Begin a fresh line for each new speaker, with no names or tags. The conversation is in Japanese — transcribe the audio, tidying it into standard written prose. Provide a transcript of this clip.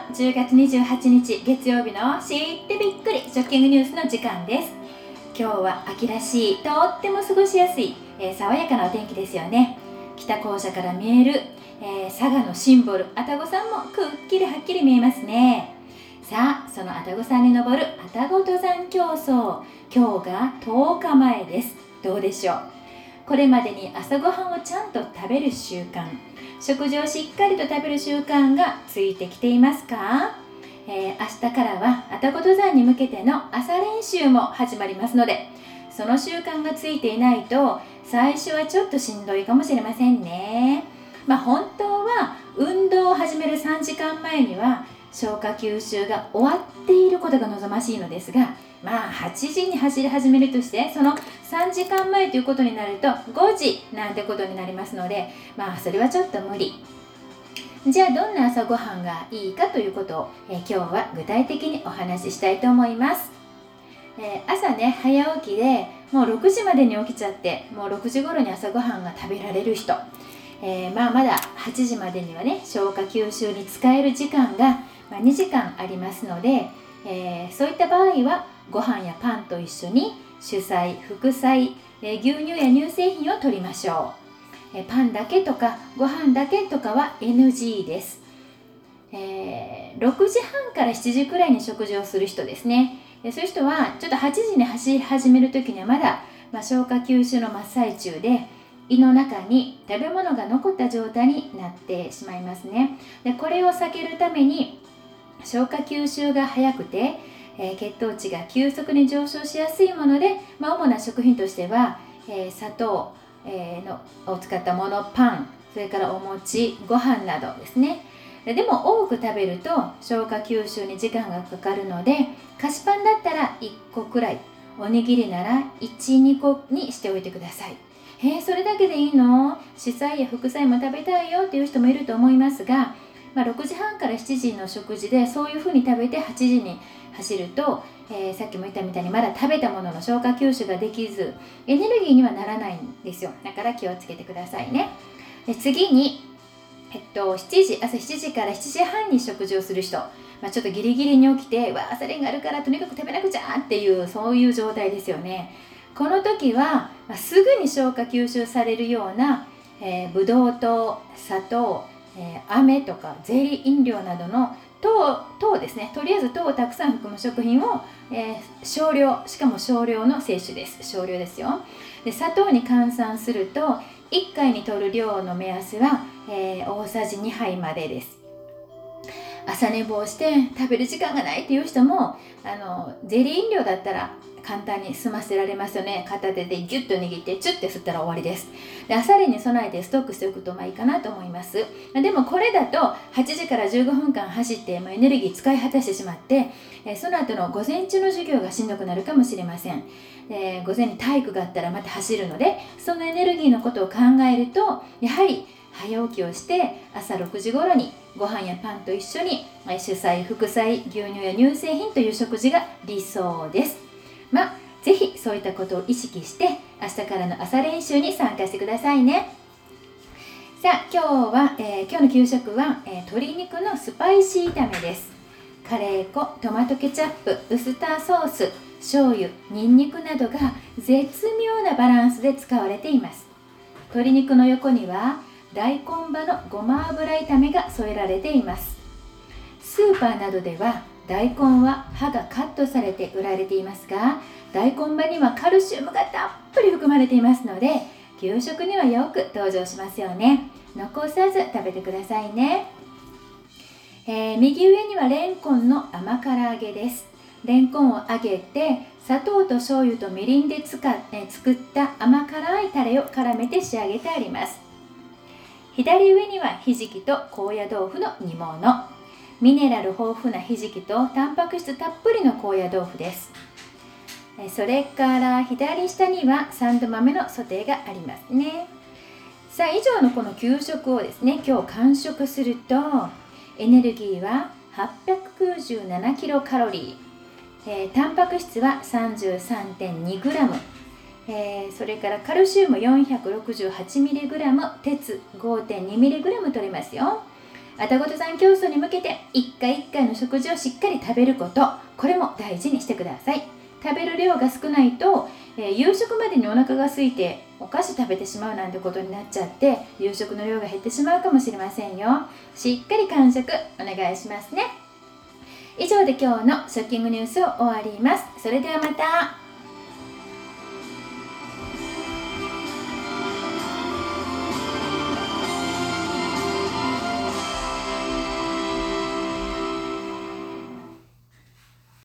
10月28日月曜日の知ってびっくりショッキングニュースの時間です。今日は秋らしいとっても過ごしやすい、爽やかなお天気ですよね。北高社から見える、佐賀のシンボル愛宕山もくっきりはっきり見えますね。さあ、その愛宕山に登る愛宕登山競争、今日が10日前です。どうでしょう。これまでに朝ごはんをちゃんと食べる習慣、食事をしっかりと食べる習慣がついてきていますか？明日からは愛宕登山に向けての朝練習も始まりますので、その習慣がついていないと最初はちょっとしんどいかもしれませんね。本当は運動を始める3時間前には消化吸収が終わっていることが望ましいのですが、8時に走り始めるとして、その3時間前ということになると5時なんてことになりますので、それはちょっと無理。じゃあどんな朝ごはんがいいかということを、今日は具体的にお話ししたいと思います。朝ね、早起きでもう6時までに起きちゃって、もう6時頃に朝ごはんが食べられる人、まだ8時までにはね、消化吸収に使える時間が2時間ありますので、そういった場合はご飯やパンと一緒に主菜、副菜、牛乳や乳製品を摂りましょう。パンだけとかご飯だけとかは NG です。6時半から7時くらいに食事をする人ですね。そういう人はちょっと8時に走り始めるときにはまだ、消化吸収の真っ最中で、胃の中に食べ物が残った状態になってしまいますね。でこれを避けるために消化吸収が早くて、血糖値が急速に上昇しやすいもので、主な食品としては、砂糖、を使ったもの、パン、それからお餅、ご飯などですね。でも多く食べると消化吸収に時間がかかるので、菓子パンだったら1個くらい、おにぎりなら 1,2 個にしておいてください。それだけでいいの？主菜や副菜も食べたいよっていう人もいると思いますが、6時半から7時の食事でそういうふうに食べて8時に走ると、さっきも言ったみたいにまだ食べたものの消化吸収ができずエネルギーにはならないんですよ。だから気をつけてくださいね。次に、朝7時から7時半に食事をする人、ちょっとギリギリに起きて朝練があるからとにかく食べなくちゃっていう、そういう状態ですよね。この時は、すぐに消化吸収されるような、ブドウ糖、砂糖、飴とかゼリー飲料などの糖ですね。とりあえず糖をたくさん含む食品を、少量、しかも少量の摂取です。少量ですよ。で砂糖に換算すると1回に摂る量の目安は、大さじ2杯までです。朝寝坊して食べる時間がないっていう人も、ゼリー飲料だったら簡単に済ませられますよね。片手でギュッと握ってチュッて振ったら終わりです。で朝練に備えてストックしておくといいかなと思います。でもこれだと8時から15分間走ってエネルギー使い果たしてしまって、その後の午前中の授業がしんどくなるかもしれません。午前に体育があったらまた走るので、そのエネルギーのことを考えると、やはり早起きをして朝6時頃にご飯やパンと一緒に主菜、副菜、牛乳や乳製品という食事が理想です。ぜひそういったことを意識して明日からの朝練習に参加してくださいね。さあ今日の給食は、鶏肉のスパイシー炒めです。カレー粉、トマトケチャップ、ウスターソース、醤油、ニンニクなどが絶妙なバランスで使われています。鶏肉の横には大根葉のごま油炒めが添えられています。スーパーなどでは大根は葉がカットされて売られていますが、大根葉にはカルシウムがたっぷり含まれていますので、給食にはよく登場しますよね。残さず食べてくださいね。右上にはレンコンの甘辛揚げです。レンコンを揚げて砂糖と醤油とみりんで作った甘辛いタレを絡めて仕上げてあります。左上にはひじきと高野豆腐の煮物。ミネラル豊富なひじきとタンパク質たっぷりの高野豆腐です。それから左下にはサンド豆のソテーがありますね。さあ以上のこの給食をですね、今日完食するとエネルギーは 897 キロカロリー、タンパク質は 33.2 グラム、それからカルシウム 468mg、鉄 5.2mg 取れますよ。 愛宕登山競争に向けて一回一回の食事をしっかり食べること、これも大事にしてください。食べる量が少ないと、夕食までにお腹が空いてお菓子食べてしまうなんてことになっちゃって、夕食の量が減ってしまうかもしれませんよ。しっかり完食お願いしますね。以上で今日のショッキングニュースを終わります。それではまた。